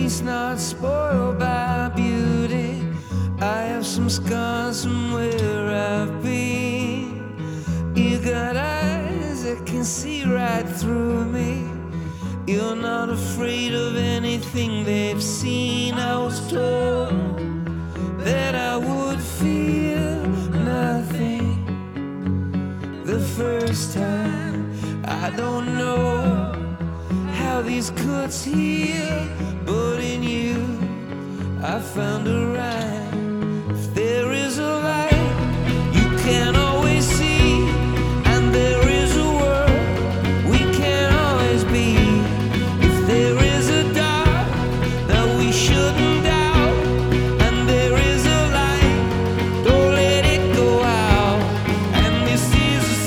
least not spoiled by beauty. I have some scars from where I've been. You got eyes that can see right through me. You're not afraid of anything they've seen. I was told that I would feel nothing the first time. I don't know how these cuts heal, but in you I found a rhyme. If there is a light you can always see, and there is a world we can always be. If there is a dark that we shouldn't doubt, and there is a light, don't let it go out. And this is a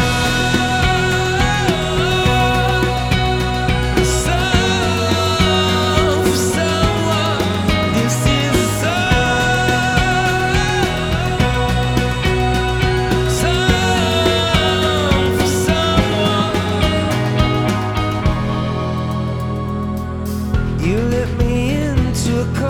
song for someone. This is a song for someone. You let me into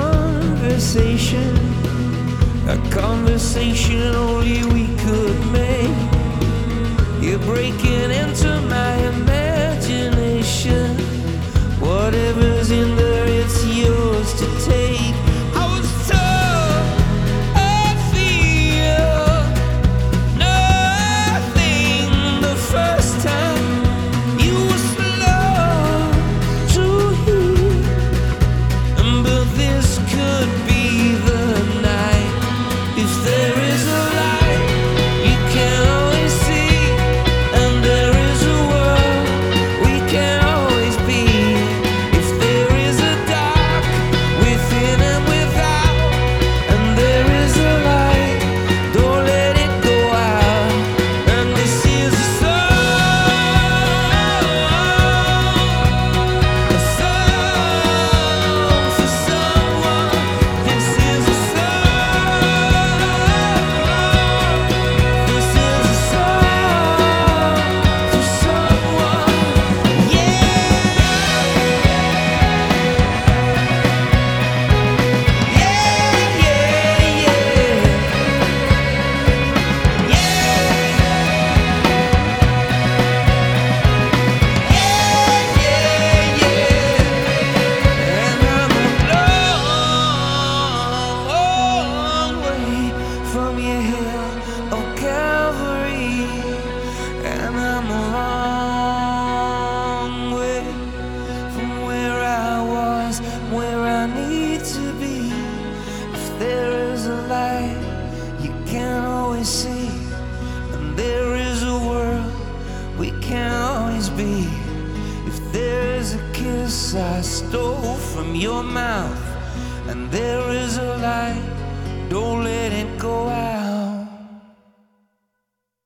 a conversation only we could make. You're breaking into my imagination. Whatever's in there, it's yours to take. I was told I feel nothing the first time. You were slow to hear, but this could be the night. If there is a light you can always see, and there is a world we can always be. If there is a dark within and without, and there is a light, don't let it go out. And this is a song for someone. This is a song for someone. Yeah. And I'm a long way from your hill of Calvary, and I'm a long way from where I was, where I need to be. If there is a light you can always see, and there is a world we can always be. If there is a kiss I stole from your mouth, and there is a light, don't let it go out.